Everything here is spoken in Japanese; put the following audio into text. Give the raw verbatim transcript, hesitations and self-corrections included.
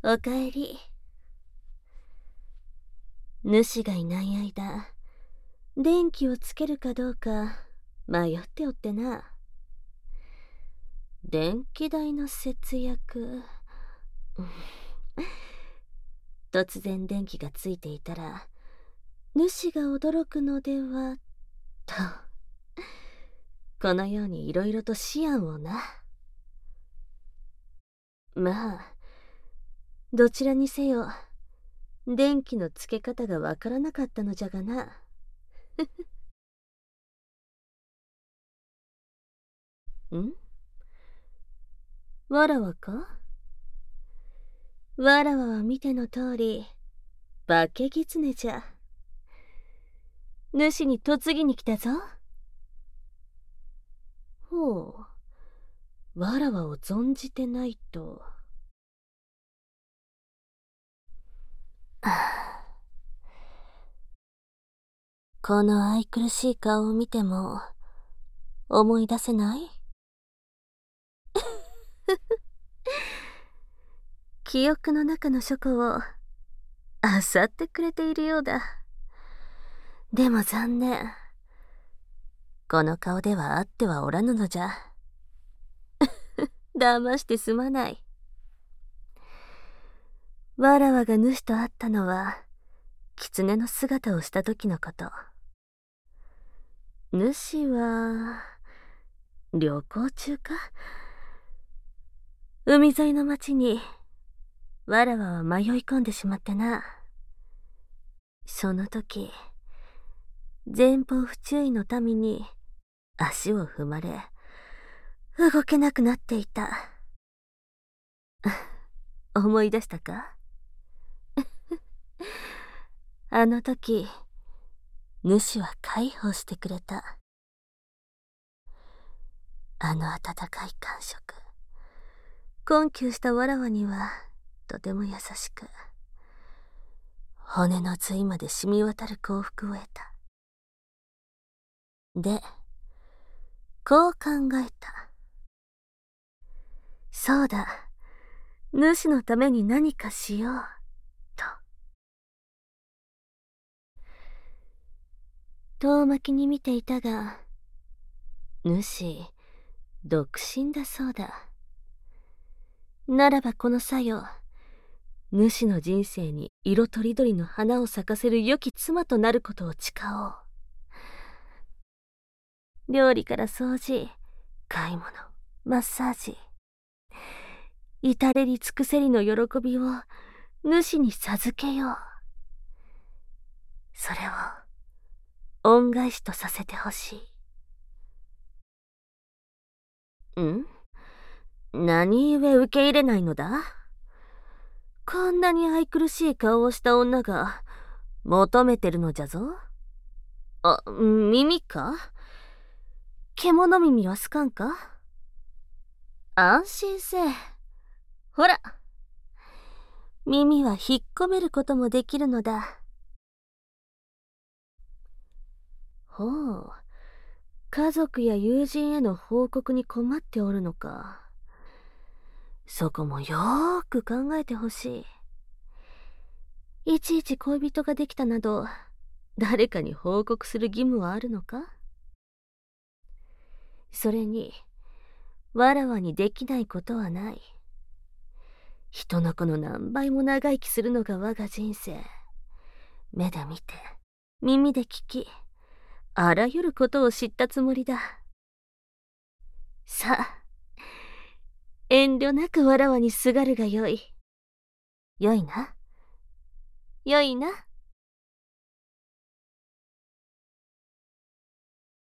おかえり。主がいない間、電気をつけるかどうか迷っておってな。電気代の節約。突然電気がついていたら、主が驚くのでは、と。このようにいろいろと思案をな。まあ、どちらにせよ、電気のつけ方がわからなかったのじゃがな。ん？わらわか？わらわは見ての通り、化け狐じゃ。主に嫁ぎに来たぞ。ほう、わらわを存じてないと。この愛くるしい顔を見ても、思い出せない？記憶の中の書庫を、あさってくれているようだ。でも残念。この顔ではあってはおらぬのじゃ。騙してすまない。わらわが主と会ったのは、狐の姿をした時のこと。主は、旅行中か？海沿いの町に、わらわは迷い込んでしまってな。その時、前方不注意の民に足を踏まれ、動けなくなっていた。思い出したか？あの時、主は介抱してくれた。あの温かい感触。困窮したわらわにはとても優しく、骨の髄まで染み渡る幸福を得た。で、こう考えた。そうだ、主のために何かしよう、と。遠巻きに見ていたが、主、独身だそうだ。ならばこのさよ、主の人生に色とりどりの花を咲かせる良き妻となることを誓おう。料理から掃除、買い物、マッサージ。至れり尽くせりの喜びを主に授けよう。それを恩返しとさせてほしい。ん？何故受け入れないのだ？こんなに愛くるしい顔をした女が求めてるのじゃぞ。あ、耳か？獣耳はすかんか？安心せえ。ほら、耳は引っ込めることもできるのだ。ほう、家族や友人への報告に困っておるのか。そこもよーく考えてほしい。いちいち恋人ができたなど、誰かに報告する義務はあるのか？それに、わらわにできないことはない。人の子の何倍も長生きするのが我が人生。目で見て、耳で聞き、あらゆることを知ったつもりだ。さあ、遠慮なくわらわにすがるがよい。よいな。よいな。